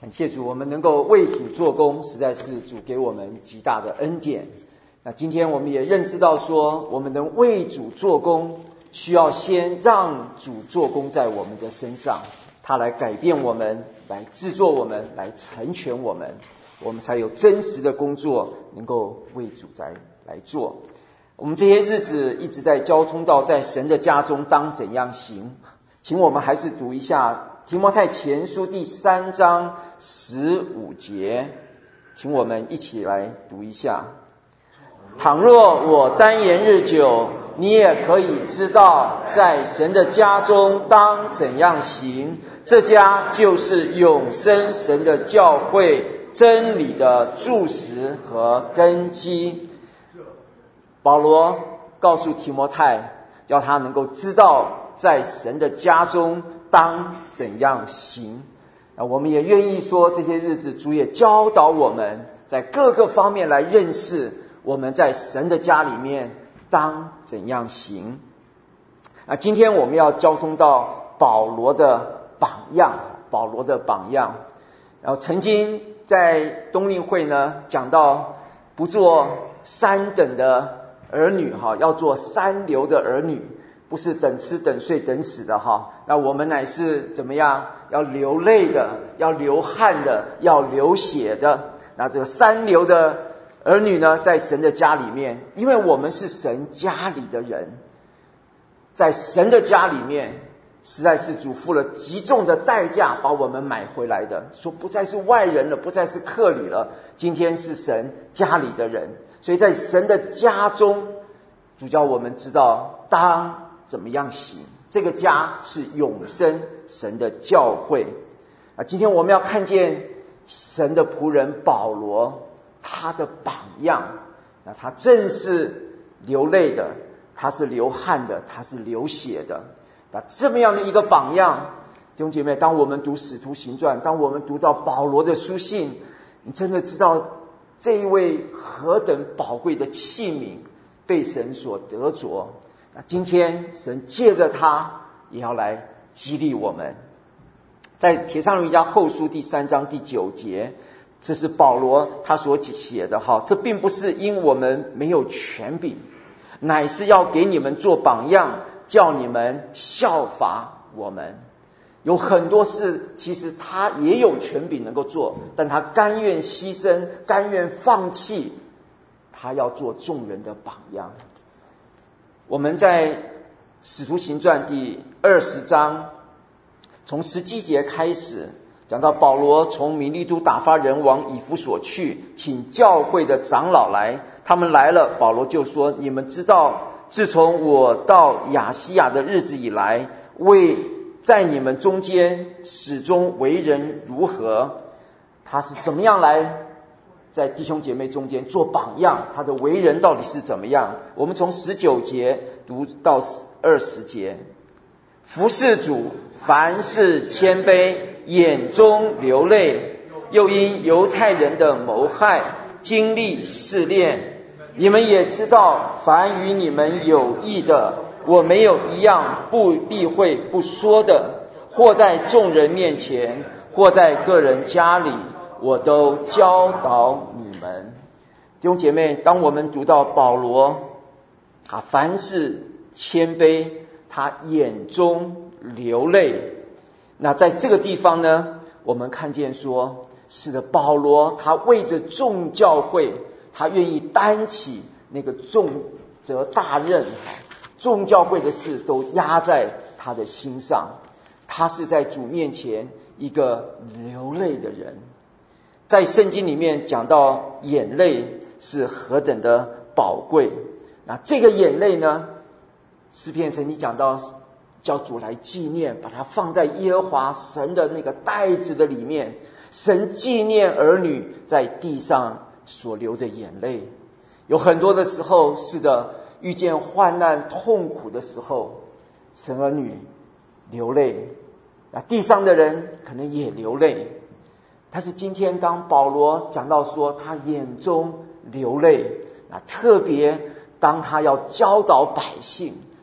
感谢主，我们能够为主做工，实在是主给我们极大的恩典。那今天我们也认识到说，我们能为主做工，需要先让主做工在我们的身上，他来改变我们，来制作我们，来成全我们，我们才有真实的工作能够为主来做。我们这些日子一直在交通到在神的家中当怎样行，请我们还是读一下提摩太前书第3章15节，请我们一起来读一下。倘若我单言日久，你也可以知道在神的家中当怎样行，这家就是永生神的教会，真理的柱石和根基。保罗告诉提摩太，要他能够知道在神的家中当怎样行。我们也愿意说，这些日子主也教导我们在各个方面来认识我们在神的家里面当怎样行。今天我们要交通到保罗的榜样，然后曾经在冬令会呢讲到不做三等的儿女，要做三流的儿女，不是等吃等睡等死的那我们乃是怎么样？要流泪的，要流汗的，要流血的。那这个三流的儿女呢，在神的家里面，因为我们是神家里的人，在神的家里面，实在是主付了极重的代价把我们买回来的，说不再是外人了，不再是客旅了，今天是神家里的人。所以在神的家中，主叫我们知道当怎么样行。这个家是永生神的教会。今天我们要看见神的仆人保罗，他的榜样。他正是流泪的，他是流汗的，他是流血的。这么样的一个榜样，弟兄姐妹，当我们读使徒行传，当我们读到保罗的书信，你真的知道这一位何等宝贵的器皿被神所得着。今天神借着他也要来激励我们。在帖撒罗尼迦后书第3章第9节，这是保罗他所写的这并不是因我们没有权柄，乃是要给你们做榜样，叫你们效法我们。有很多事其实他也有权柄能够做，但他甘愿牺牲，甘愿放弃，他要做众人的榜样。我们在使徒行传第20章从17节开始讲到保罗从米利都打发人往以弗所去，请教会的长老来。他们来了，保罗就说，你们知道自从我到亚西亚的日子以来，在你们中间始终为人如何。他是怎么样来在弟兄姐妹中间做榜样，他的为人到底是怎么样。我们从19节读到20节。服事主，凡事谦卑，眼中流泪，又因犹太人的谋害经历试炼。你们也知道，凡与你们有益的，我没有一样不避讳不说的，或在众人面前，或在个人家里，我都教导你们。弟兄姐妹，当我们读到保罗，他凡事谦卑，他眼中流泪。那在这个地方呢，我们看见说，是的，保罗他为着众教会，他愿意担起那个重责大任，众教会的事都压在他的心上。他是在主面前一个流泪的人。在圣经里面讲到眼泪是何等的宝贵。那这个眼泪呢，诗篇曾经讲到叫主来纪念，把它放在耶和华神的那个袋子的里面。神纪念儿女在地上所流的眼泪。有很多的时候，是的，遇见患难痛苦的时候，神儿女流泪，地上的人可能也流泪。但是今天当保罗讲到说他眼中流泪，特别当他要教导百姓，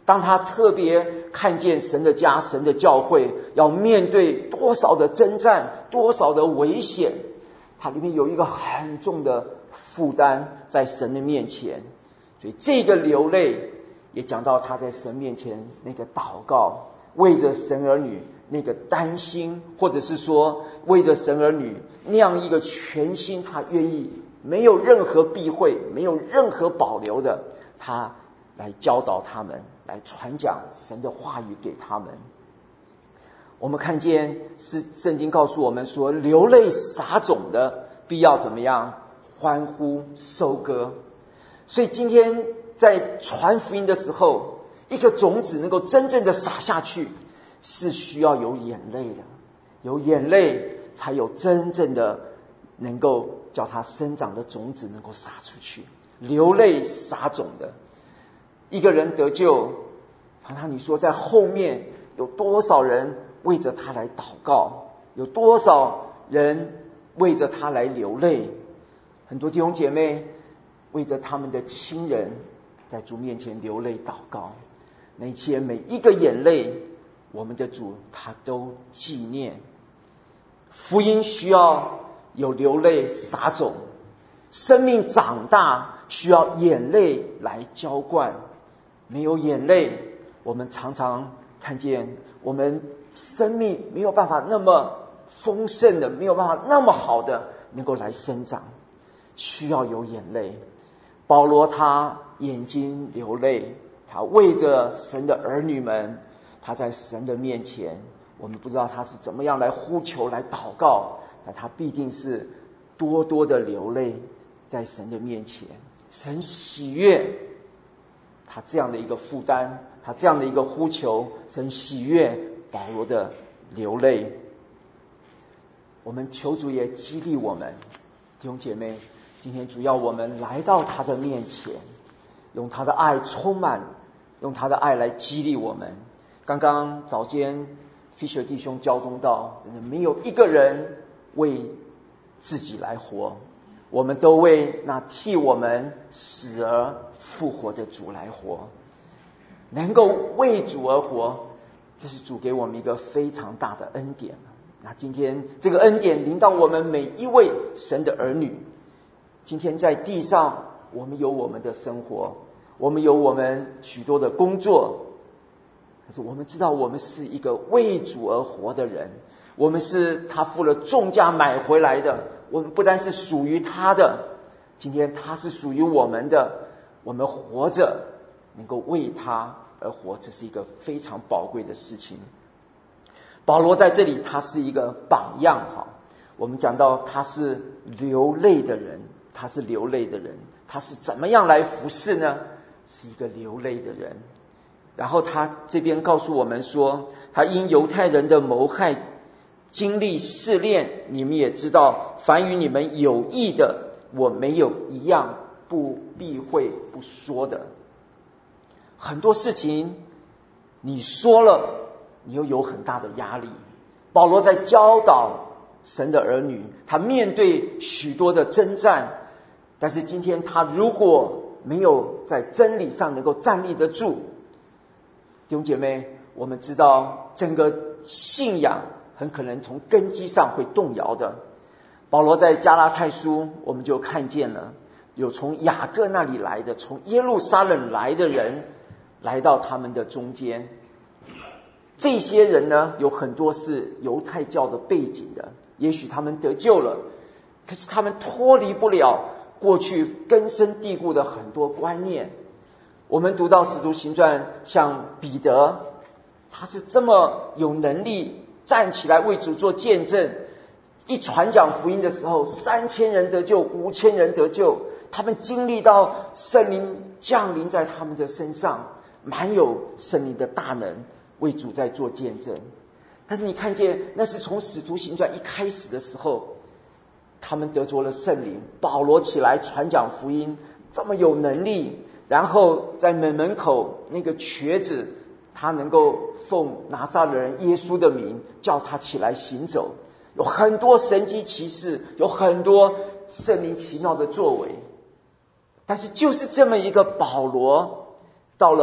当他特别看见神的家、神的教会要面对多少的征战、多少的危险，他里面有一个很重的负担在神的面前。所以这个流泪也讲到他在神面前那个祷告，为着神儿女那个担心，或者是说为着神儿女那样一个全心，他愿意没有任何避讳，没有任何保留的，他来教导他们，来传讲神的话语给他们。我们看见是圣经告诉我们说，流泪撒种的必要怎么样？欢呼收割。所以今天在传福音的时候，一个种子能够真正的撒下去，是需要有眼泪的，有眼泪才有真正的能够叫它生长的种子能够撒出去。流泪撒种的一个人得救，常常你说在后面有多少人为着他来祷告，有多少人为着他来流泪。很多弟兄姐妹为着他们的亲人在主面前流泪祷告，那些每一个眼泪，我们的主他都纪念。福音需要有流泪撒种，生命长大需要眼泪来浇灌。没有眼泪，我们常常看见我们生命没有办法那么丰盛的，没有办法那么好的能够来生长，需要有眼泪。保罗他眼睛流泪，他为着神的儿女们，他在神的面前，我们不知道他是怎么样来呼求来祷告，但他必定是多多的流泪在神的面前。神喜悦他这样的一个负担，他这样的一个呼求，神喜悦保罗的流泪。我们求主也激励我们弟兄姐妹，今天主要我们来到他的面前，用他的爱充满，用他的爱来激励我们。刚刚早间 Fisher 弟兄教中道，真的没有一个人为自己来活，我们都为那替我们死而复活的主来活。能够为主而活，这是主给我们一个非常大的恩典。那今天这个恩典临到我们每一位神的儿女。今天在地上，我们有我们的生活，我们有我们许多的工作，可是我们知道我们是一个为主而活的人，我们是他付了重价买回来的，我们不单是属于他的，今天他是属于我们的，我们活着能够为他而活，这是一个非常宝贵的事情。保罗在这里他是一个榜样，我们讲到他是流泪的人，他是流泪的人，他是怎么样来服侍呢？是一个流泪的人。然后他这边告诉我们说，他因犹太人的谋害经历试炼，你们也知道，凡与你们有益的，我没有一样不避讳不说的。很多事情你说了，你又有很大的压力。保罗在教导神的儿女，他面对许多的征战，但是今天他如果没有在真理上能够站立得住，弟兄姐妹，我们知道整个信仰很可能从根基上会动摇的。保罗在加拉太书我们就看见了，有从雅各那里来的，从耶路撒冷来的人来到他们的中间。这些人呢，有很多是犹太教的背景的，也许他们得救了，可是他们脱离不了过去根深蒂固的很多观念。我们读到使徒行传，像彼得，他是这么有能力站起来为主做见证，一传讲福音的时候，3000人得救，5000人得救，他们经历到圣灵降临在他们的身上，满有圣灵的大能，为主在做见证。但是你看见那是从使徒行传一开始的时候，他们得着了圣灵，保罗起来传讲福音，这么有能力，然后在门口那个瘸子，他能够奉拿撒勒人耶稣的名叫他起来行走，有很多神迹奇事，有很多圣灵奇妙的作为。但是就是这么一个保罗，到了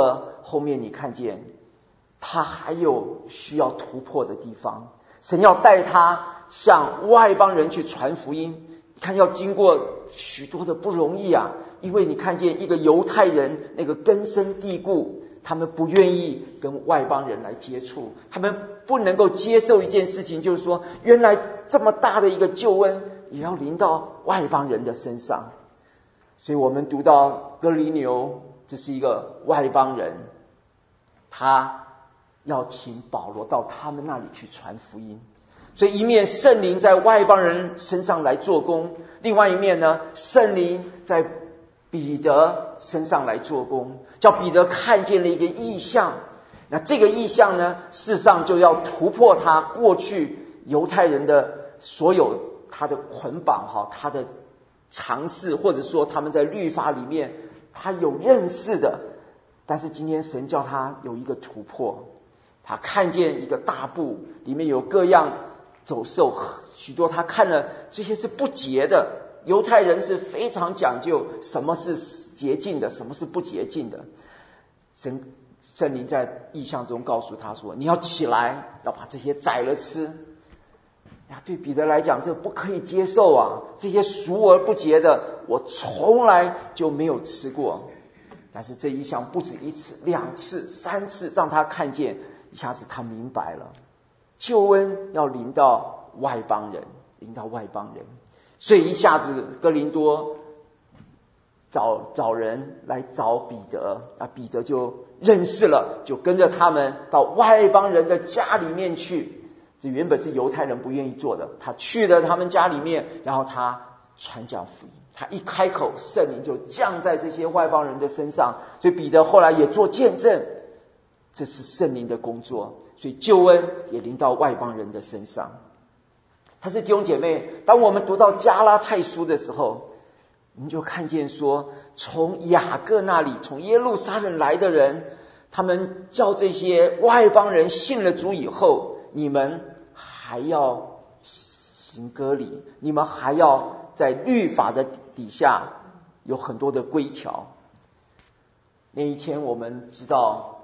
后面你看见他还有需要突破的地方，神要带他向外邦人去传福音，你看要经过许多的不容易啊，因为你看见一个犹太人那个根深蒂固，他们不愿意跟外邦人来接触，他们不能够接受一件事情，就是说原来这么大的一个救恩也要临到外邦人的身上。所以我们读到哥尼流，这是一个外邦人，他要请保罗到他们那里去传福音。所以一面圣灵在外邦人身上来做工，另外一面呢，圣灵在彼得身上来做工，叫彼得看见了一个异象。那这个异象呢，事实上就要突破他过去犹太人的所有他的捆绑，他的尝试，或者说他们在律法里面他有认识的，但是今天神叫他有一个突破，他看见一个大布，里面有各样走兽，许多他看了这些是不洁的。犹太人是非常讲究什么是洁净的，什么是不洁净的。圣灵在异象中告诉他说，你要起来，要把这些宰了吃。对彼得来讲，这不可以接受啊，这些俗而不洁的我从来就没有吃过。但是这一项不止一次、两次、三次，让他看见，一下子他明白了，救恩要临到外邦人，临到外邦人。所以一下子哥林多找人来找彼得，彼得就认识了，就跟着他们到外邦人的家里面去。这原本是犹太人不愿意做的，他去了他们家里面，然后他传讲福音，他一开口，圣灵就降在这些外邦人的身上。所以彼得后来也做见证，这是圣灵的工作，所以救恩也临到外邦人的身上。但是弟兄姐妹，当我们读到加拉太书的时候，我们就看见说，从雅各那里，从耶路撒冷来的人，他们叫这些外邦人信了主以后，你们还要行割礼，你们还要在律法的底下有很多的规条。那一天我们知道，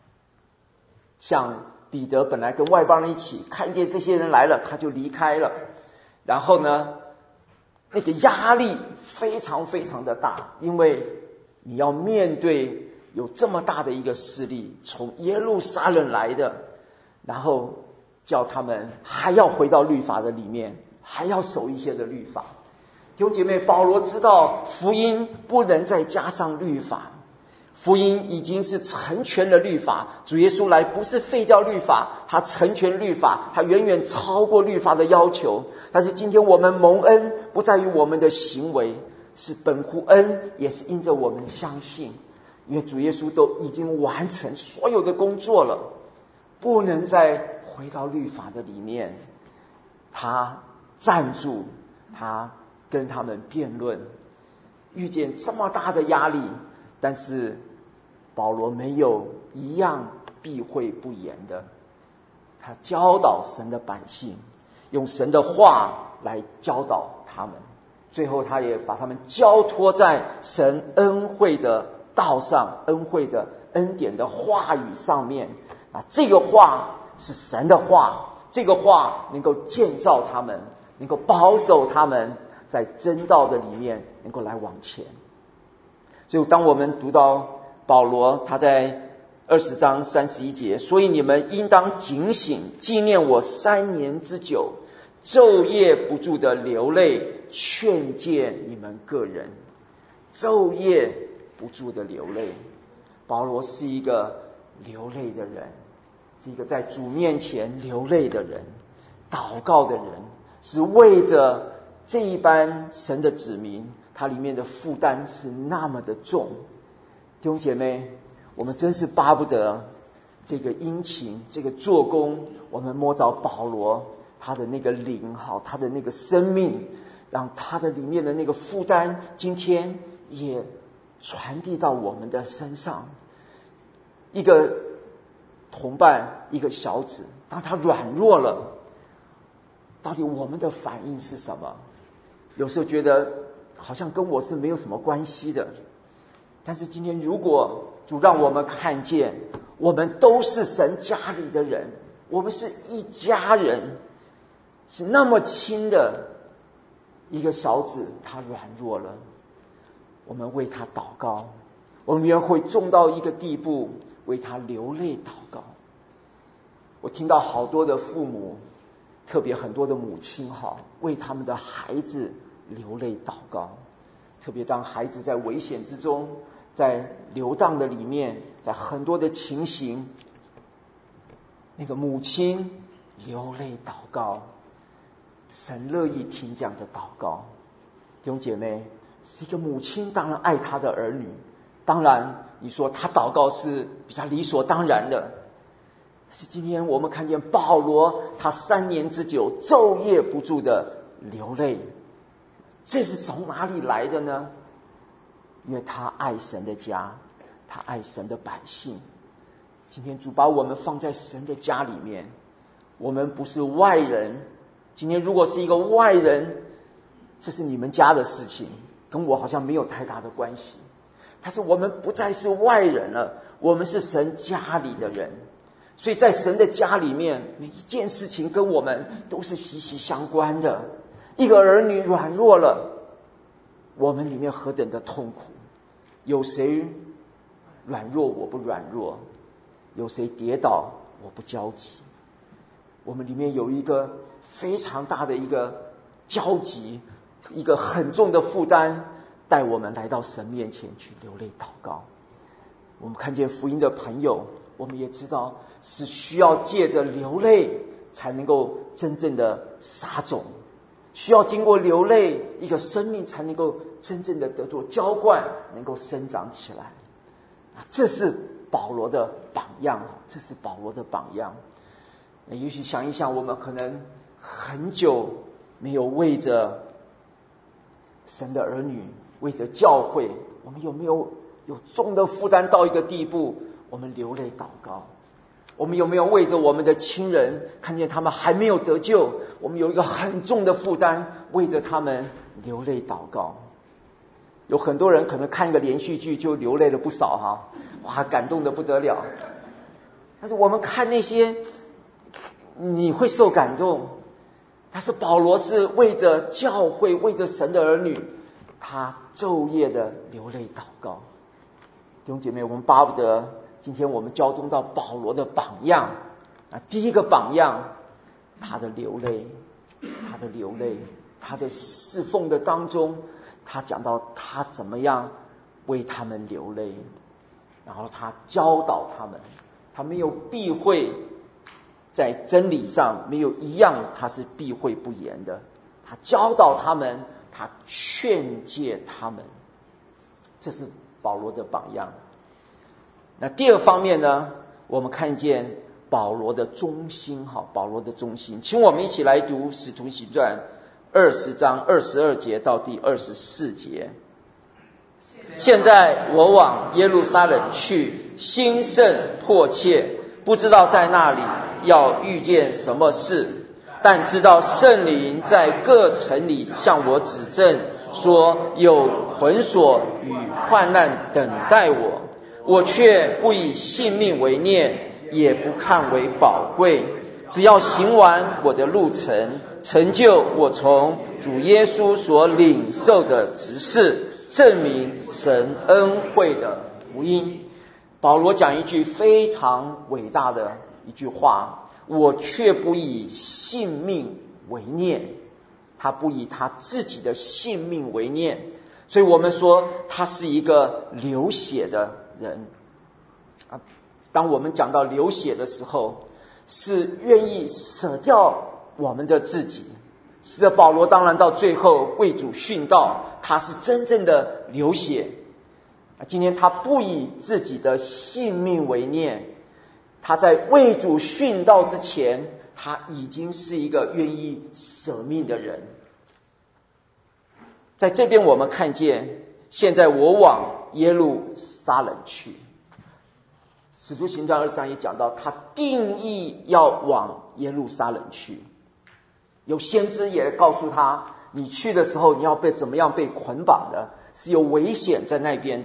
像彼得本来跟外邦人一起，看见这些人来了，他就离开了。然后呢，那个压力非常非常的大，因为你要面对有这么大的一个势力，从耶路撒冷来的，然后叫他们还要回到律法的里面，还要守一些的律法。弟兄姐妹，保罗知道福音不能再加上律法，福音已经是成全了律法，主耶稣来不是废掉律法，他成全律法，他远远超过律法的要求。但是今天我们蒙恩不在于我们的行为，是本乎恩，也是因着我们相信，因为主耶稣都已经完成所有的工作了，不能再回到律法的里面。他站住，他跟他们辩论，遇见这么大的压力，但是保罗没有一样避讳不言的，他教导神的百姓，用神的话来教导他们，最后他也把他们交托在神恩惠的道上，恩惠的恩典的话语上面。这个话是神的话，这个话能够建造他们，能够保守他们在真道的里面能够来往前。所以当我们读到保罗他在20章31节，所以你们应当警醒，纪念我3年之久，昼夜不住的流泪，劝诫你们个人。昼夜不住的流泪，保罗是一个流泪的人，是一个在主面前流泪的人，祷告的人，是为着这一班神的子民，他里面的负担是那么的重。弟兄姐妹，我们真是巴不得这个殷勤，这个做工，我们摸着保罗他的那个灵，他的那个生命，让他的里面的那个负担今天也传递到我们的身上。一个同伴，一个小子，当他软弱了，到底我们的反应是什么？有时候觉得好像跟我是没有什么关系的， 但是今天如果主让我们看见，我们都是神家里的人，我们是一家人，是那么亲的一个小子，他软弱了，我们为他祷告，我们也会重到一个地步，为他流泪祷告。我听到好多的父母，特别很多的母亲为他们的孩子流泪祷告，特别当孩子在危险之中，在流荡的里面，在很多的情形，那个母亲流泪祷告，神乐意听这样的祷告。弟兄姐妹，是一个母亲当然爱她的儿女，当然你说她祷告是比较理所当然的，是今天我们看见保罗他3年之久昼夜不住的流泪，这是从哪里来的呢？因为他爱神的家，他爱神的百姓。今天主把我们放在神的家里面，我们不是外人。今天如果是一个外人，这是你们家的事情，跟我好像没有太大的关系。但是我们不再是外人了，我们是神家里的人，所以在神的家里面，每一件事情跟我们都是息息相关的。一个儿女软弱了，我们里面何等的痛苦。有谁软弱我不软弱，有谁跌倒我不焦急。我们里面有一个非常大的一个焦急，一个很重的负担，带我们来到神面前去流泪祷告。我们看见福音的朋友，我们也知道是需要借着流泪才能够真正的撒种，需要经过流泪，一个生命才能够真正的得到浇灌，能够生长起来。这是保罗的榜样，这是保罗的榜样。也许想一想，我们可能很久没有为着神的儿女，为着教会，我们有没有重的负担到一个地步，我们流泪祷告？我们有没有为着我们的亲人，看见他们还没有得救，我们有一个很重的负担，为着他们流泪祷告？有很多人可能看一个连续剧就流泪了不少哇，感动得不得了。但是我们看那些，你会受感动，但是保罗是为着教会，为着神的儿女，他昼夜的流泪祷告。弟兄姐妹，我们巴不得今天我们交通到保罗的榜样。第一个榜样，他的流泪，他的侍奉的当中，他讲到他怎么样为他们流泪，然后他教导他们，他没有避讳，在真理上没有一样他是避讳不言的，他教导他们，他劝诫他们，这是保罗的榜样。那第二方面呢，我们看见保罗的忠心，保罗的忠心，请我们一起来读使徒行传20章22节到第24节。现在我往耶路撒冷去，心甚迫切，不知道在那里要遇见什么事，但知道圣灵在各城里向我指证，说有捆锁与患难等待我，我却不以性命为念，也不看为宝贵，只要行完我的路程，成就我从主耶稣所领受的职事，证明神恩惠的福音。保罗讲一句非常伟大的一句话，我却不以性命为念，他不以他自己的性命为念，所以我们说他是一个流血的人。当我们讲到流血的时候，是愿意舍掉我们的自己。是的，保罗当然到最后为主殉道，他是真正的流血。今天他不以自己的性命为念，他在为主殉道之前，他已经是一个愿意舍命的人。在这边我们看见，现在我往耶路撒冷去。使徒行传23也讲到，他定义要往耶路撒冷去。有先知也告诉他，你去的时候你要被怎么样被捆绑的，是有危险在那边的。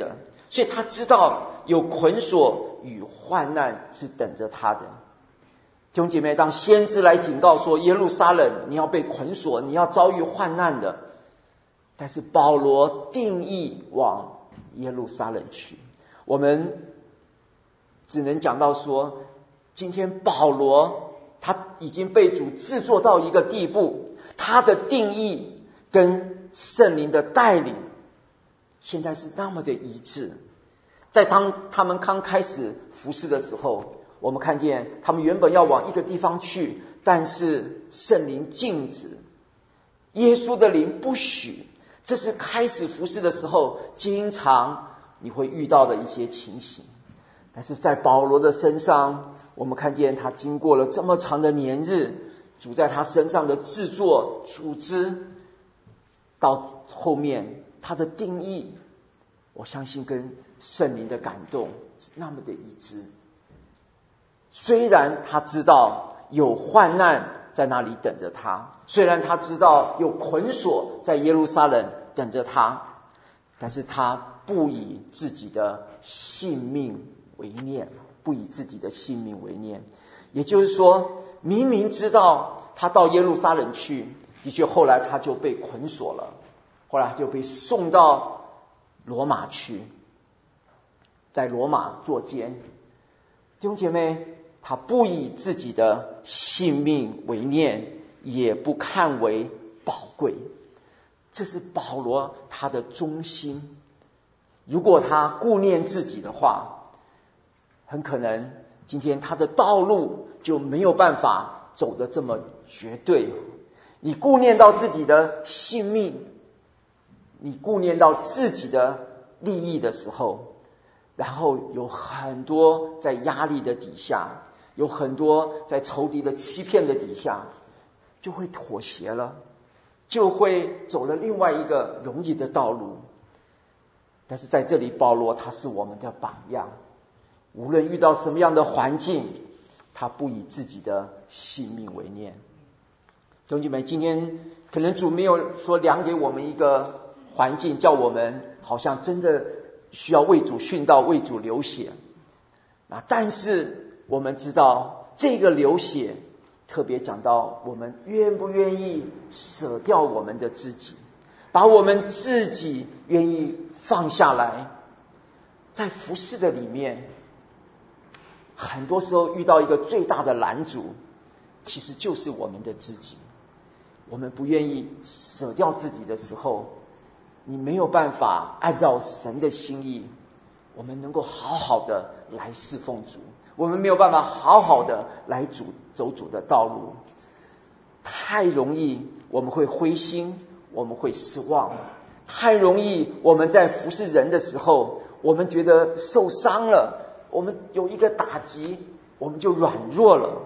所以他知道有捆锁与患难是等着他的。弟兄姐妹，当先知来警告说耶路撒冷你要被捆锁，你要遭遇患难的，但是保罗定义往耶路撒冷去。我们只能讲到说，今天保罗他已经被主制作到一个地步，他的定义跟圣灵的带领现在是那么的一致。在当他们刚开始服事的时候，我们看见他们原本要往一个地方去，但是圣灵禁止，耶稣的灵不许。这是开始服事的时候经常你会遇到的一些情形。但是在保罗的身上，我们看见他经过了这么长的年日，主在他身上的制作组织，到后面他的定义，我相信跟圣灵的感动是那么的一致。虽然他知道有患难在那里等着他，虽然他知道有捆锁在耶路撒冷等着他，但是他不以自己的性命为念，不以自己的性命为念。也就是说，明明知道他到耶路撒冷去，的确后来他就被捆锁了，后来就被送到罗马去，在罗马坐监。弟兄姐妹，他不以自己的性命为念，也不看为宝贵。这是保罗他的忠心。如果他顾念自己的话，很可能今天他的道路就没有办法走得这么绝对。你顾念到自己的性命，你顾念到自己的利益的时候，然后有很多在压力的底下，有很多在仇敌的欺骗的底下，就会妥协了，就会走了另外一个容易的道路。但是在这里，保罗他是我们的榜样，无论遇到什么样的环境，他不以自己的性命为念。弟兄姐妹，今天可能主没有说量给我们一个环境，叫我们好像真的需要为主殉道，为主流血。但是我们知道这个流血特别讲到我们愿不愿意舍掉我们的自己，把我们自己愿意放下来。在服事的里面，很多时候遇到一个最大的拦阻，其实就是我们的自己。我们不愿意舍掉自己的时候，你没有办法按照神的心意，我们能够好好的来侍奉主，我们没有办法好好的来走主的道路。太容易我们会灰心，我们会失望，太容易我们在服侍人的时候，我们觉得受伤了，我们有一个打击，我们就软弱了。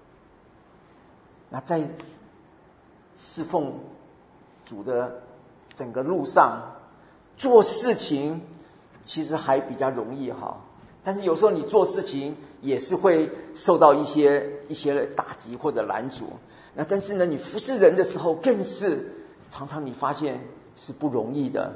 那在侍奉主的整个路上，做事情其实还比较容易哈，但是有时候你做事情也是会受到一些打击或者拦阻。那但是呢，你服侍人的时候，更是常常你发现是不容易的，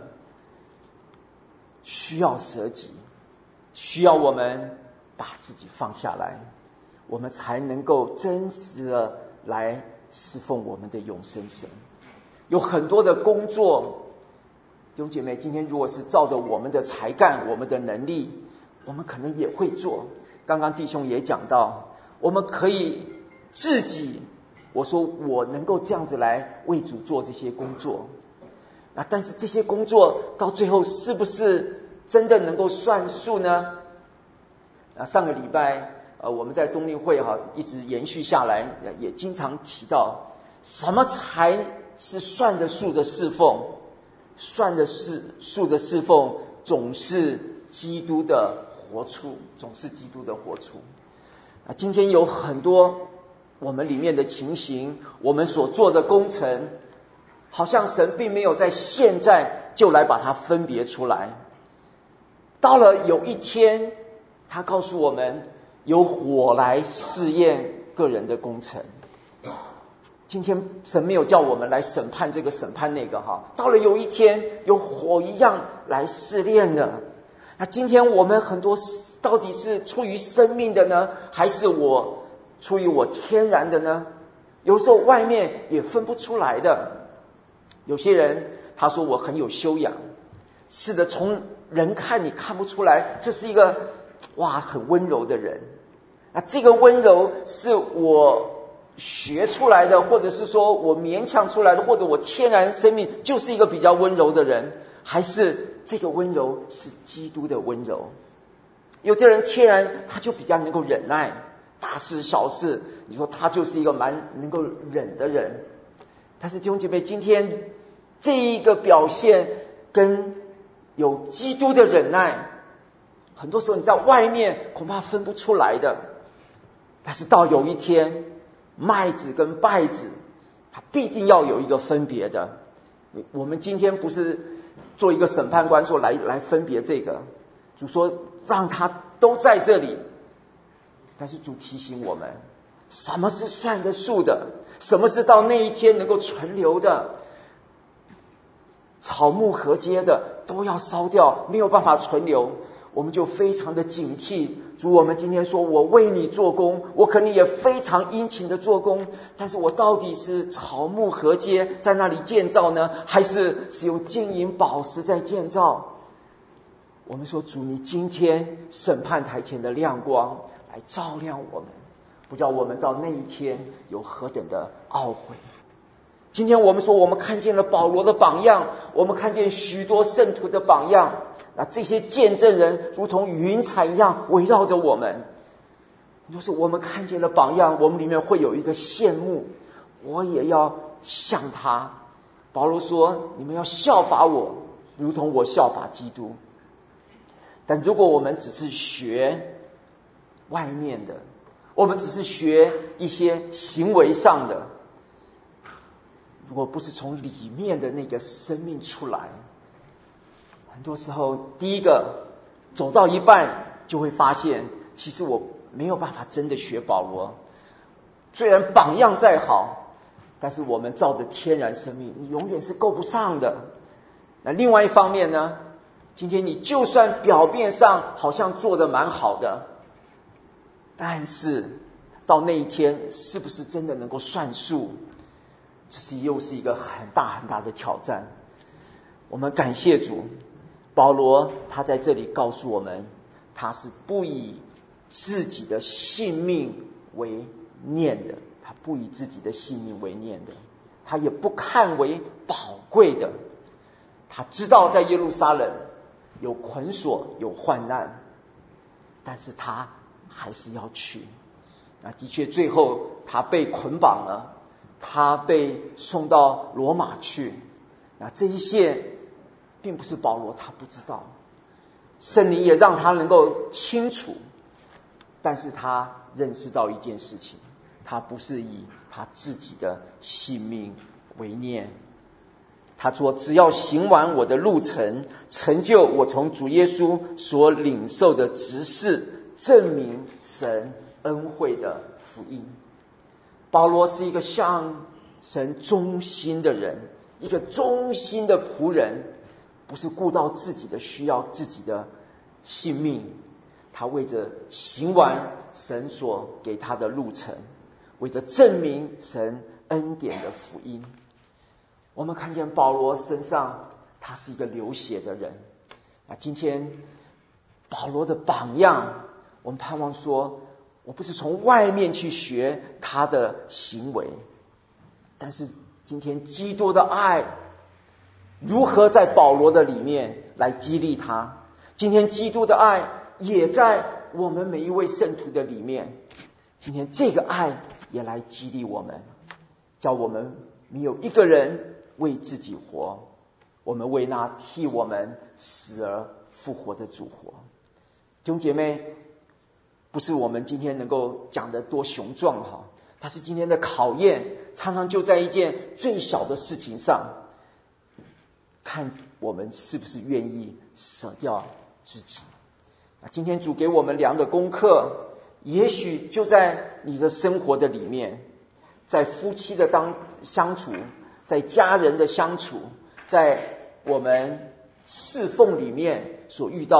需要舍己，需要我们把自己放下来，我们才能够真实的来侍奉我们的永生神。有很多的工作，弟兄姐妹，今天如果是照着我们的才干，我们的能力，我们可能也会做。刚刚弟兄也讲到，我们可以自己，我说我能够这样子来为主做这些工作。但是这些工作到最后是不是真的能够算数呢？上个礼拜我们在冬令会一直延续下来，也经常提到什么才是算得数的侍奉。算得数的侍奉总是基督的活出，总是基督的活出。今天有很多我们里面的情形，我们所做的工程，好像神并没有在现在就来把它分别出来。到了有一天，他告诉我们有火来试验个人的工程。今天神没有叫我们来审判这个审判那个到了有一天有火一样来试炼的。 那今天我们很多到底是出于生命的呢，还是出于我天然的呢？有时候外面也分不出来的。有些人他说我很有修养，是的，从人看你看不出来，这是一个很温柔的人。那这个温柔是我学出来的，或者是说我勉强出来的，或者我天然生命就是一个比较温柔的人，还是这个温柔是基督的温柔？有的人天然他就比较能够忍耐，大事小事，你说他就是一个蛮能够忍的人。但是弟兄姐妹，今天这一个表现跟有基督的忍耐，很多时候你在外面恐怕分不出来的。但是到有一天，麦子跟稗子它必定要有一个分别的。我们今天不是做一个审判官说来分别这个，主说让他都在这里。但是主提醒我们，什么是算得数的，什么是到那一天能够存留的，草木禾秸的都要烧掉，没有办法存留。我们就非常的警惕。主，我们今天说我为你做工，我可能也非常殷勤的做工，但是我到底是草木禾秸在那里建造呢，还是用金银宝石在建造？我们说主，你今天审判台前的亮光来照亮我们，不叫我们到那一天有何等的懊悔。今天我们说我们看见了保罗的榜样，我们看见许多圣徒的榜样，那这些见证人如同云彩一样围绕着我们。就是我们看见了榜样，我们里面会有一个羡慕，我也要像他。保罗说你们要效法我，如同我效法基督。但如果我们只是学外面的，我们只是学一些行为上的，如果不是从里面的那个生命出来，很多时候第一个走到一半就会发现，其实我没有办法真的学保罗。虽然榜样再好，但是我们照着天然生命，你永远是够不上的。那另外一方面呢，今天你就算表面上好像做得蛮好的，但是到那一天是不是真的能够算数，这又是一个很大很大的挑战。我们感谢主，保罗他在这里告诉我们，他是不以自己的性命为念的，他不以自己的性命为念的，他也不看为宝贵的。他知道在耶路撒冷有捆锁有患难，但是他还是要去。那的确最后他被捆绑了，他被送到罗马去。那这一切并不是保罗他不知道，圣灵也让他能够清楚，但是他认识到一件事情，他不是以他自己的性命为念。他说只要行完我的路程，成就我从主耶稣所领受的职事，证明神恩惠的福音。保罗是一个向神忠心的人，一个忠心的仆人，不是顾到自己的需要，自己的性命，他为着行完神所给他的路程，为着证明神恩典的福音。我们看见保罗身上他是一个流血的人。那今天保罗的榜样，我们盼望说，我不是从外面去学他的行为，但是今天基督的爱如何在保罗的里面来激励他，今天基督的爱也在我们每一位圣徒的里面，今天这个爱也来激励我们，叫我们没有一个人为自己活，我们为那替我们死而复活的主活。弟兄姐妹，不是我们今天能够讲得多雄壮哈，但是今天的考验常常就在一件最小的事情上，看我们是不是愿意舍掉自己。今天主给我们量的功课，也许就在你的生活的里面，在夫妻的相处，在家人的相处，在我们侍奉里面所遇到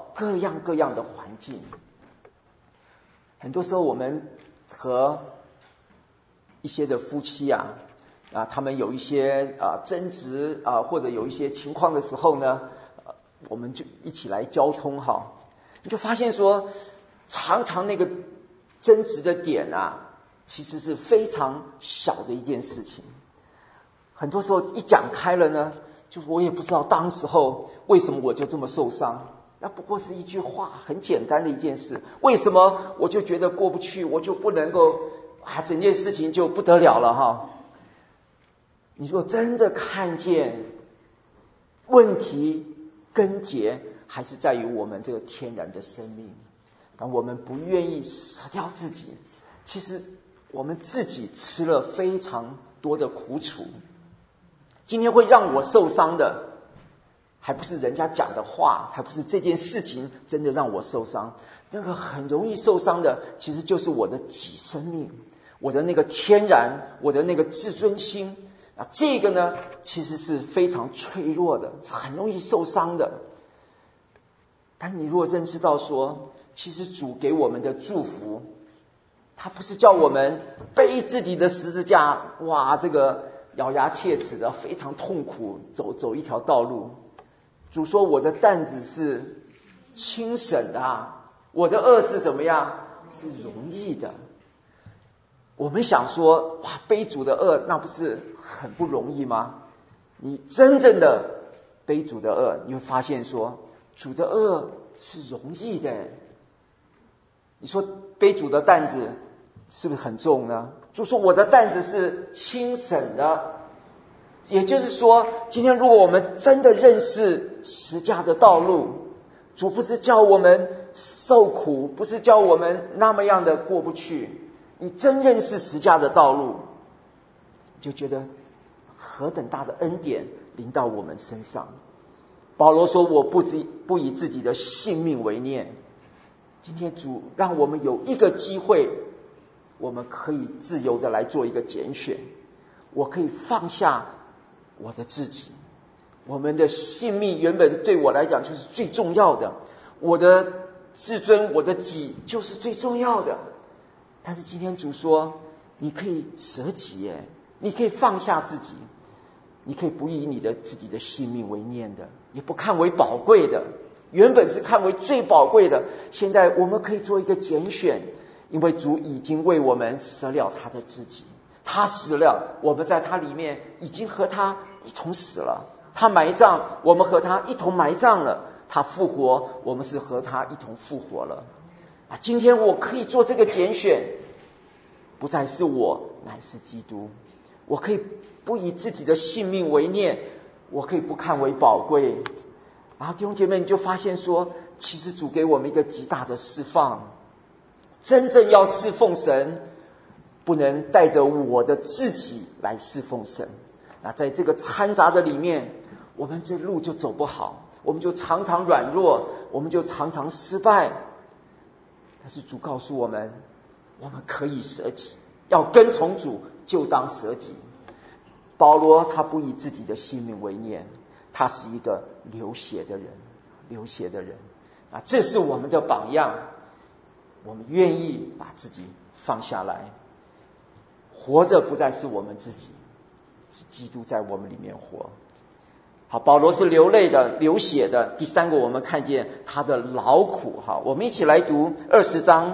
各样各样的环境。很多时候我们和一些的夫妻他们有一些争执或者有一些情况的时候呢，我们就一起来交通你就发现说，常常那个争执的点其实是非常小的一件事情。很多时候一讲开了呢，就我也不知道当时候为什么我就这么受伤。那不过是一句话，很简单的一件事，为什么我就觉得过不去，我就不能够整件事情就不得了了你如果真的看见问题根结还是在于我们这个天然的生命，当我们不愿意舍掉自己，其实我们自己吃了非常多的苦楚。今天会让我受伤的还不是人家讲的话，还不是这件事情真的让我受伤，那个很容易受伤的其实就是我的己生命，我的那个天然，我的那个自尊心这个呢其实是非常脆弱的，是很容易受伤的。但你如果认识到说，其实主给我们的祝福，他不是叫我们背自己的十字架，这个咬牙切齿的非常痛苦走一条道路。主说我的担子是轻省的我的恶是怎么样？是容易的。我们想说背主的恶那不是很不容易吗？你真正的背主的恶，你会发现说主的恶是容易的。你说背主的担子是不是很重呢？就说我的担子是轻省的。也就是说，今天如果我们真的认识十架的道路，主不是叫我们受苦，不是叫我们那么样的过不去，你真认识十架的道路，就觉得何等大的恩典临到我们身上。保罗说我不以自己的性命为念。今天主让我们有一个机会，我们可以自由的来做一个拣选，我可以放下我的自己，我们的性命原本对我来讲就是最重要的，我的自尊，我的己就是最重要的。但是今天主说你可以舍己你可以放下自己，你可以不以你的自己的性命为念的，也不看为宝贵的，原本是看为最宝贵的，现在我们可以做一个拣选，因为主已经为我们舍了他的自己，他死了，我们在他里面已经和他一同死了，他埋葬，我们和他一同埋葬了，他复活，我们是和他一同复活了。今天我可以做这个拣选，不再是我，乃是基督。我可以不以自己的性命为念，我可以不看为宝贵。然后弟兄姐妹，你就发现说，其实主给我们一个极大的释放。真正要侍奉神，不能带着我的自己来侍奉神。那在这个掺杂的里面，我们这路就走不好，我们就常常软弱，我们就常常失败。但是主告诉我们，我们可以舍己，要跟从主就当舍己。保罗他不以自己的性命为念，他是一个流血的人，流血的人这是我们的榜样。我们愿意把自己放下来，活着不再是我们自己，是基督在我们里面活。好，保罗是流泪的，流血的。第三个，我们看见他的劳苦。我们一起来读20章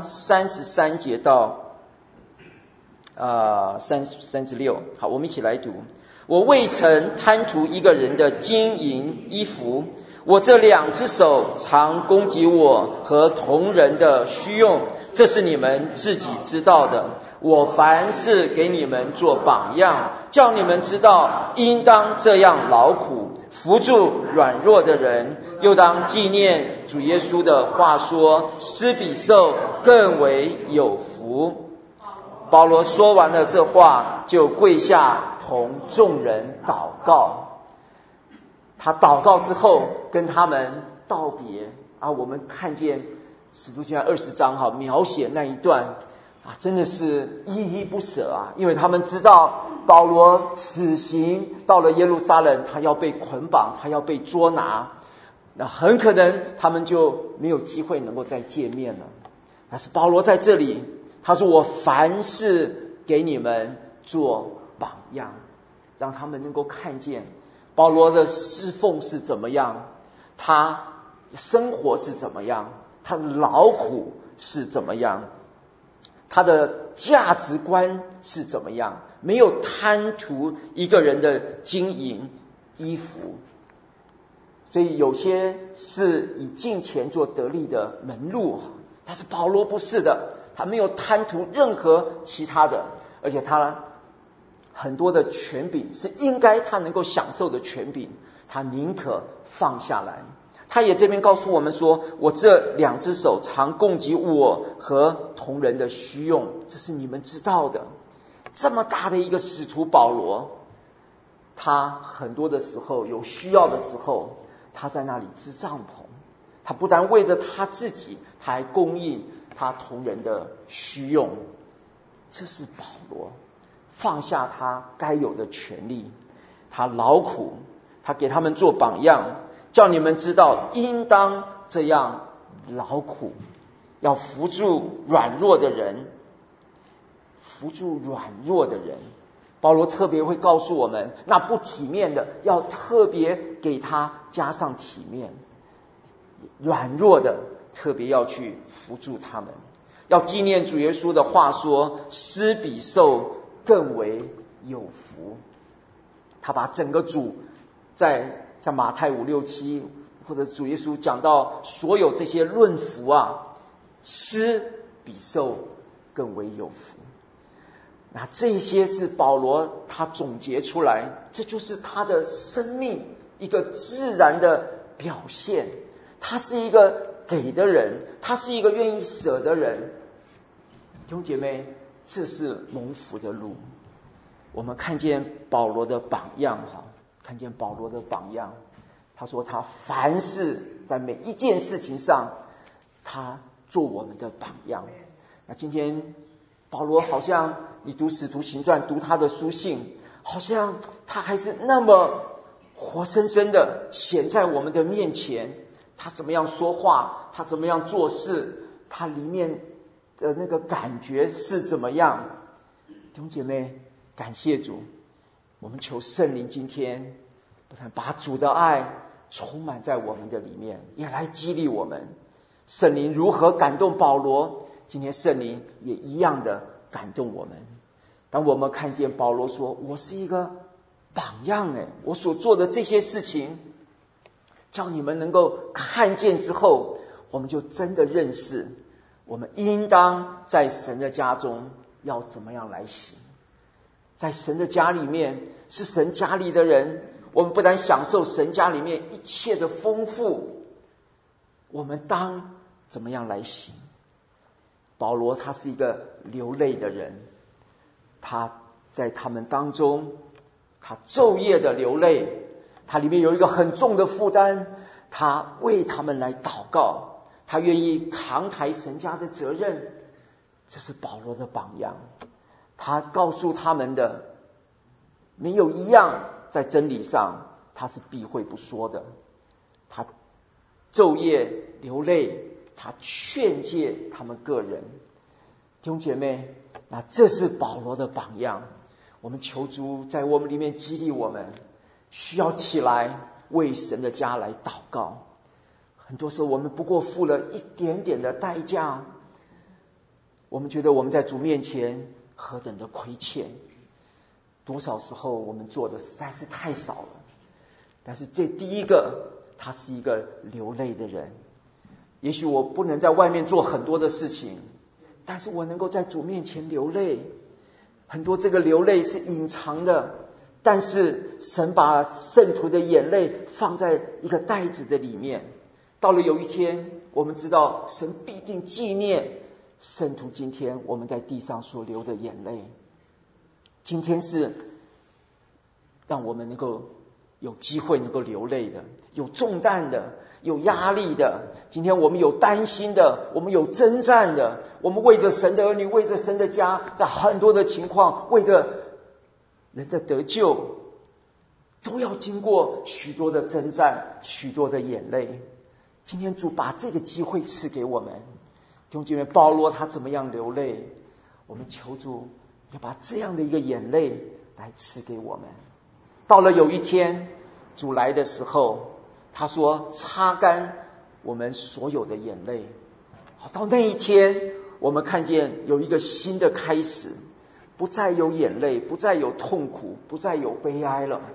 33节到36。好，我们一起来读。我未曾贪图一个人的金银衣服，我这2只手常供给我和同人的需用，这是你们自己知道的。我凡事给你们做榜样，叫你们知道应当这样劳苦，扶助软弱的人，又当纪念主耶稣的话说，施比受更为有福。保罗说完了这话，就跪下同众人祷告。他祷告之后跟他们道别我们看见使徒行传20章描写那一段真的是依依不舍因为他们知道保罗此行到了耶路撒冷，他要被捆绑，他要被捉拿。 那很可能他们就没有机会能够再见面了。但是保罗在这里他说，我凡事给你们做榜样，让他们能够看见保罗的侍奉是怎么样，他生活是怎么样，他的劳苦是怎么样，他的价值观是怎么样，没有贪图一个人的金银衣服。所以有些是以金钱做得利的门路，但是保罗不是的，他没有贪图任何其他的，而且他很多的权柄是应该他能够享受的权柄，他宁可放下来。他也这边告诉我们说，我这两只手常供给我和同人的需用，这是你们知道的。这么大的一个使徒保罗，他很多的时候有需要的时候，他在那里支帐篷，他不但为了他自己，他还供应他同人的需用。这是保罗放下他该有的权利，他劳苦，他给他们做榜样，叫你们知道应当这样劳苦，要扶助软弱的人，扶助软弱的人。保罗特别会告诉我们，那不体面的要特别给他加上体面，软弱的特别要去扶助他们。要纪念主耶稣的话说，施比受更为有福。他把整个主在像马太5、6、7或者主耶稣讲到所有这些论福啊，施比受更为有福。那这些是保罗他总结出来，这就是他的生命一个自然的表现。他是一个给的人，他是一个愿意舍的人。弟兄姐妹，这是蒙福的路。我们看见保罗的榜样，看见保罗的榜样。他说他凡事在每一件事情上，他做我们的榜样。那今天保罗好像你读使徒行传，读他的书信，好像他还是那么活生生的显在我们的面前。他怎么样说话，他怎么样做事，他里面的那个感觉是怎么样。弟兄姐妹，感谢主，我们求圣灵今天不但把主的爱充满在我们的里面，也来激励我们。圣灵如何感动保罗，今天圣灵也一样的感动我们。当我们看见保罗说，我是一个榜样，我所做的这些事情叫你们能够看见之后，我们就真的认识我们应当在神的家中要怎么样来行。在神的家里面，是神家里的人，我们不但享受神家里面一切的丰富，我们当怎么样来行。保罗他是一个流泪的人，他在他们当中，他昼夜的流泪，他里面有一个很重的负担，他为他们来祷告，他愿意扛抬神家的责任。这是保罗的榜样。他告诉他们的，没有一样在真理上他是避讳不说的。他昼夜流泪，他劝诫他们个人。弟兄姐妹，那这是保罗的榜样。我们求主在我们里面激励我们，需要起来为神的家来祷告。很多时候我们不过付了一点点的代价，我们觉得我们在主面前何等的亏欠，多少时候我们做的实在是太少了。但是这第一个，他是一个流泪的人。也许我不能在外面做很多的事情，但是我能够在主面前流泪。很多这个流泪是隐藏的，但是神把圣徒的眼泪放在一个袋子的里面。到了有一天，我们知道神必定纪念圣徒今天我们在地上所流的眼泪。今天是让我们能够有机会能够流泪的，有重担的，有压力的。今天我们有担心的，我们有征战的，我们为着神的儿女，为着神的家，在很多的情况，为着人的得救， 都要经过许多的征战，许多的眼泪。今天主把这个机会赐给我们，弟兄姐妹，保罗他怎么样流泪，我们求主要把这样的一个眼泪来赐给我们。到了有一天主来的时候，他说擦干我们所有的眼泪。好，到那一天我们看见有一个新的开始，不再有眼泪，不再有痛苦，不再有悲哀了。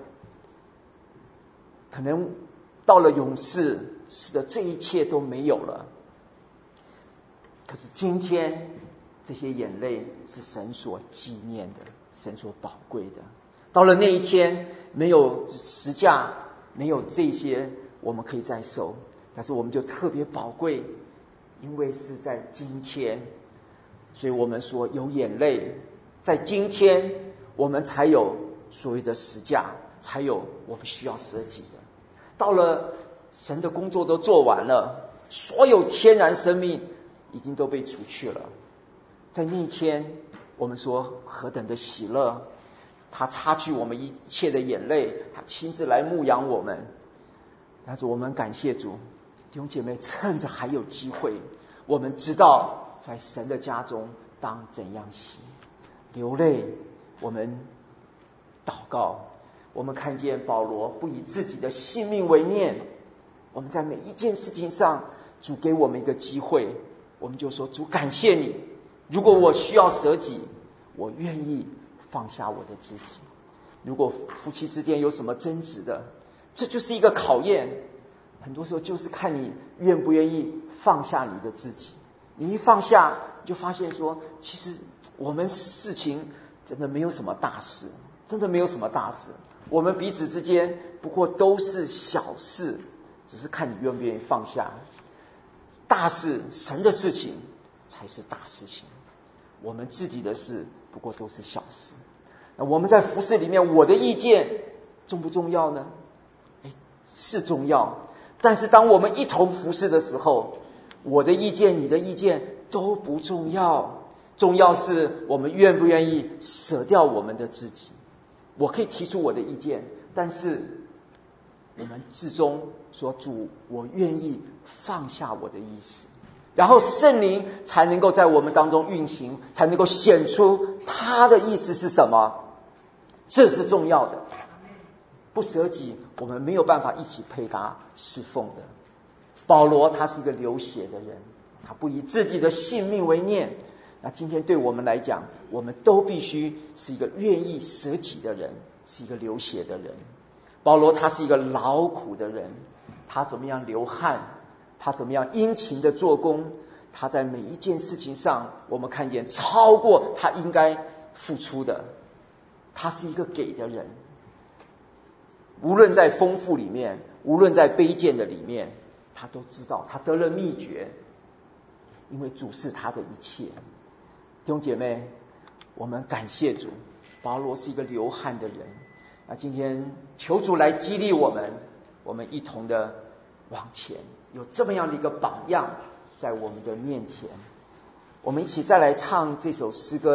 可能到了永世，使得这一切都没有了。可是今天这些眼泪是神所纪念的，神所宝贵的。到了那一天，没有十架，没有这些我们可以再受，但是我们就特别宝贵，因为是在今天，所以我们说有眼泪，在今天我们才有所谓的十架，才有我们需要舍己的。到了神的工作都做完了，所有天然生命已经都被除去了，在那一天我们说何等的喜乐，他擦去我们一切的眼泪，他亲自来牧养我们。但是我们感谢主，弟兄姐妹，趁着还有机会，我们知道在神的家中当怎样行，流泪，我们祷告。我们看见保罗不以自己的性命为念，我们在每一件事情上，主给我们一个机会，我们就说主感谢你，如果我需要舍己，我愿意放下我的自己。如果夫妻之间有什么争执的，这就是一个考验，很多时候就是看你愿不愿意放下你的自己。你一放下，就发现说其实我们事情真的没有什么大事，真的没有什么大事，我们彼此之间不过都是小事，只是看你愿不愿意放下。大事，神的事情才是大事情，我们自己的事不过都是小事。那我们在服事里面，我的意见重不重要呢？是重要，但是当我们一同服事的时候，我的意见你的意见都不重要，重要是我们愿不愿意舍掉我们的自己。我可以提出我的意见，但是我们至终说主，我愿意放下我的意思，然后圣灵才能够在我们当中运行，才能够显出他的意思是什么，这是重要的。不舍己，我们没有办法一起配搭侍奉的。保罗他是一个流血的人，他不以自己的性命为念。那今天对我们来讲，我们都必须是一个愿意舍己的人，是一个流血的人。保罗他是一个劳苦的人，他怎么样流汗，他怎么样殷勤的做工，他在每一件事情上我们看见超过他应该付出的。他是一个给的人，无论在丰富里面，无论在卑贱的里面，他都知道，他得了秘诀，因为主是他的一切。弟兄姐妹，我们感谢主，保罗是一个流汗的人。那今天求主来激励我们，我们一同的往前，有这么样的一个榜样在我们的面前。我们一起再来唱这首诗歌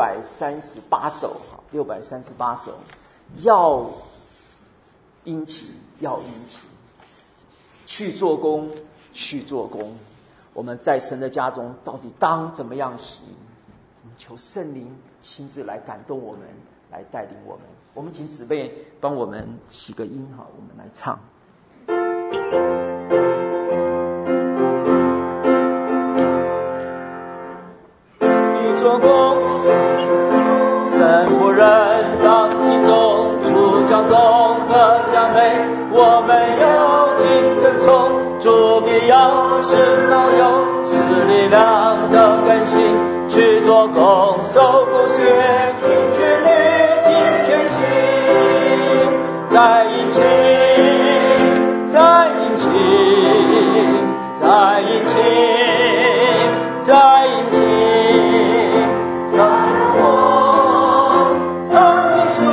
638首，638首，要殷勤，要殷勤，去做工，去做工。我们在神的家中到底当怎么样行？求圣灵亲自来感动我们，来带领我们。我们请姊妹帮我们起个音，好，我们来唱。去做工，神仆人当敬重，主教宗和佳美，我们有尽跟从，主必要使老友，使力量的更新。去做工，受苦学，尽全力，尽全心，再殷勤，再殷勤，再殷勤，再殷勤，生活常尽心，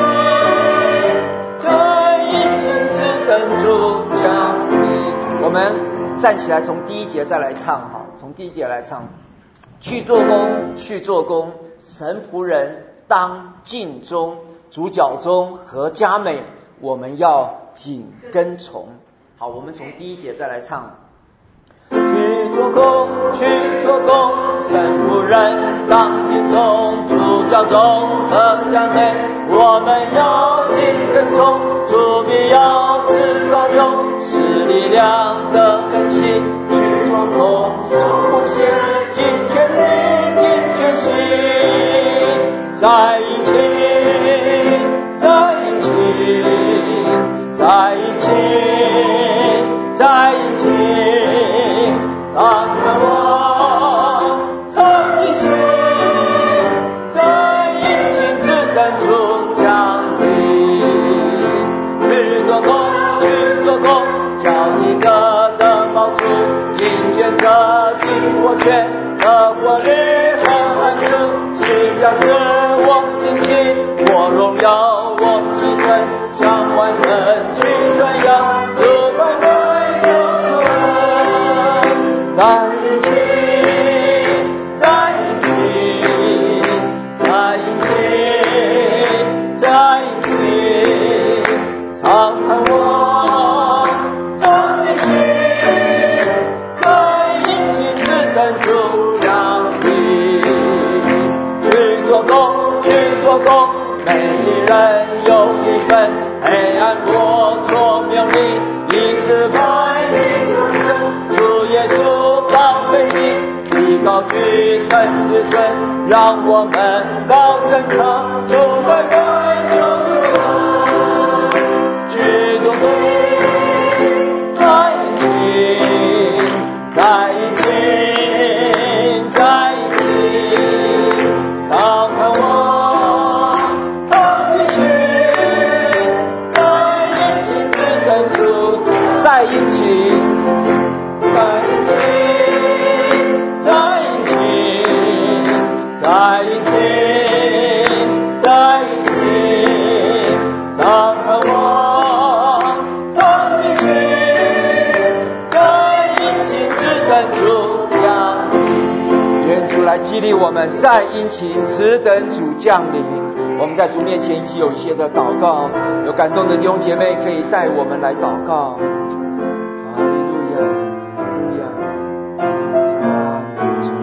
再殷勤，只等主降临。我们站起来，从第一节再来唱，好，从第一节来唱。去做工，去做工，神仆人当尽忠，主教中和佳美， 我们要紧跟从。好，我们从第一节再来唱。去做工，去做工，神不忍当尽忠，主教中和将内，我们要紧跟从，主必要赐高用，使力量的更新，去做工，守不懈，尽全力，尽全心，在殷勤，在殷勤，在殷勤，在殷勤，常盼望，常记心，在殷勤只等主降临。去做工，去做工，交集着的冒出，引卷着尽我权和活力和安舒，是家是我惊奇，我荣耀我喜尊，向万人去传扬主百代救赎恩。在殷勤，在殷勤，在殷勤，在殷勤，常盼望，常继续，在殷勤只等主降临。去做工，去做工，每一人有一份，黑暗过错명리，以失败以成真，主耶稣宝贝你高举称至尊，让我们高声唱主百代救赎恩。去做工，在殷勤，在殷勤，在殷勤，常盼望，常继续，在殷勤只等主，在殷勤，在殷勤，在殷勤，在殷勤，在殷勤，常盼望，常继续，在殷勤只等主降临。愿主来激励我们，在殷勤只等主降临。我们在主面前一起有一些的祷告，有感动的弟兄姐妹可以带我们来祷告。哈利路亚，哈利路亚，赞美主。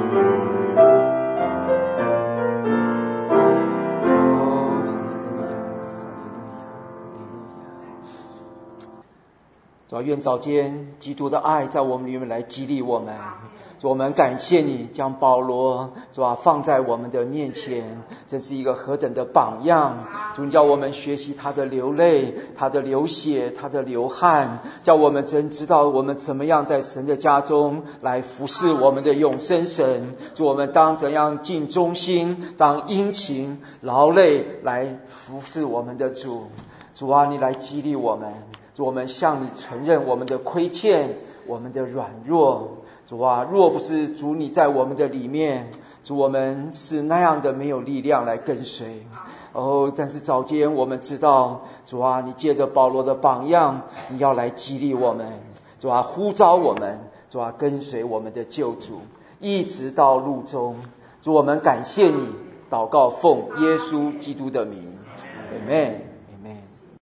哦，哈利路亚，哈利路亚，哈利路亚。主啊，愿早间基督的爱在我们里面来激励我们。主，我们感谢你将保罗主啊放在我们的面前，这是一个何等的榜样。主，叫我们学习他的流泪，他的流血，他的流汗，叫我们真知道我们怎么样在神的家中来服侍我们的永生神。主，我们当怎样尽忠心，当殷勤劳累来服侍我们的主。主啊，你来激励我们。主，我们向你承认我们的亏欠，我们的软弱。主啊，若不是主你在我们的里面，主，我们是那样的没有力量来跟随。但是早间我们知道，主啊，你借着保罗的榜样，你要来激励我们，主啊，呼召我们，主啊，跟随我们的救主，一直到路中。主，我们感谢你，祷告奉耶稣基督的名，阿们。